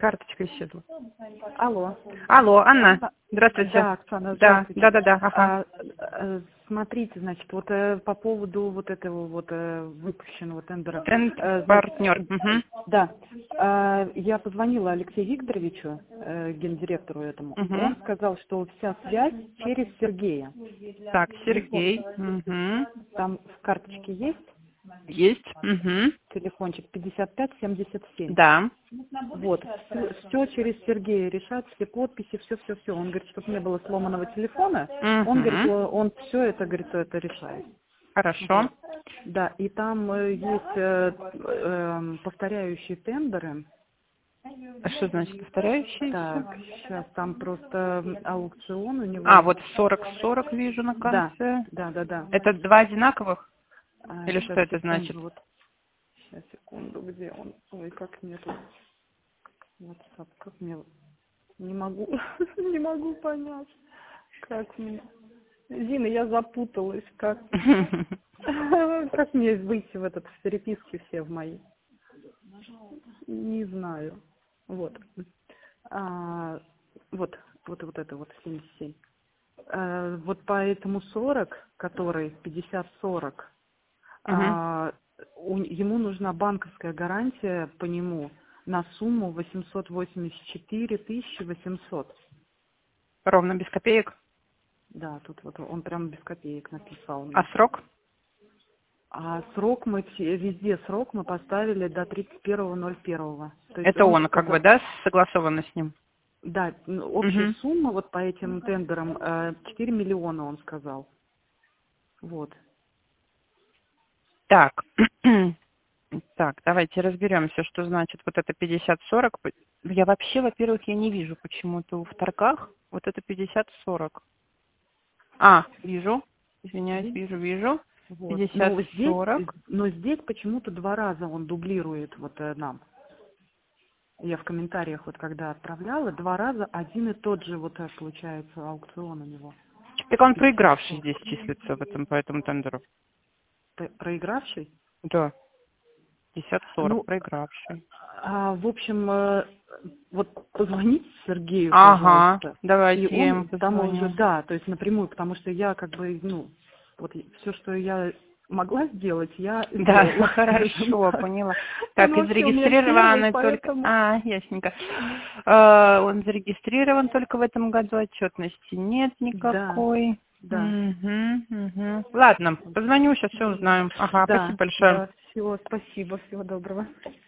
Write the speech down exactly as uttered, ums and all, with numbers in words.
карточка исчезла. Алло. Алло, Анна. Здравствуйте. Да, Оксана, Да, здравствуйте. да, да, да. Ага. А, э, смотрите, значит, вот э, по поводу вот этого вот э, выпущенного тендера. Тренд Э, значит, партнер. Угу. Да. Э, я позвонила Алексею Викторовичу, э, гендиректору этому. Угу. Он сказал, что вся связь через Сергея. Так, Телефон Сергей. Угу. там в карточке есть? Есть. Угу. Телефончик пятьдесят пять семьдесят семь. Да. Вот, все через Сергея решат, все подписи, все-все-все. Он говорит, чтобы не было сломанного телефона, он говорит, Угу. он все это, говорит, это решает. Хорошо. Да, и там э, есть э, э, повторяющие тендеры. А что значит повторяющийся? Так, сейчас там просто аукцион у него. А, вот сорок сорок вижу на Да, конце. да, да, да. Это два одинаковых? А, Или сейчас, что это секунду, значит? вот. Сейчас, секунду, где он? Ой, как нету. WhatsApp, как мне... Не могу, не могу понять, как мне... Зина, я запуталась, как... Как мне выйти в этот, в переписке все в мои? Не знаю. Вот. А, вот, вот, вот это вот семьдесят семь. А, вот по этому сорок, который пятьдесят сорок, Угу. а, у, ему нужна банковская гарантия по нему на сумму восемьсот восемьдесят четыре тысячи восемьсот. Ровно без копеек. Да, тут вот он прям без копеек написал мне. А срок? А срок мы, все- везде срок мы поставили до тридцать первого ноль первого. То есть Это он, как сказал- бы, да, согласовано с ним? Да, ну, общая Угу. сумма вот по этим тендерам э, четыре миллиона, он сказал. Вот. Так. Так, давайте разберемся, что значит вот это пятьдесят сорок. Я вообще, во-первых, я не вижу почему-то в торгах вот это пятьдесят сорок. А, вижу. Извиняюсь, вижу, вижу. Вот. пятьдесят Но здесь, сорок. но здесь почему-то два раза он дублирует вот э, нам. Я в комментариях вот когда отправляла, два раза один и тот же вот э, получается аукцион у него. Так он проигравший здесь числится в этом, по этому тендеру. П- Проигравший? Да. пятьдесят сорок, Ну, проигравший. а, в общем, э, вот позвоните Сергею, Ага, пожалуйста. давайте И я ему он там позвоню. уже, да, то есть напрямую, потому что я как бы, ну, вот все, что я могла сделать, я Да, сделала. хорошо, поняла. Он Так, и вообще у меня первый, зарегистрированы только... поэтому... А, ясненько. Э, Он зарегистрирован только в этом году, отчетности нет Да, никакой. да, Угу, угу. Ладно, позвоню, сейчас все узнаем. Ага, спасибо да, большое. да, всего, спасибо, всего доброго.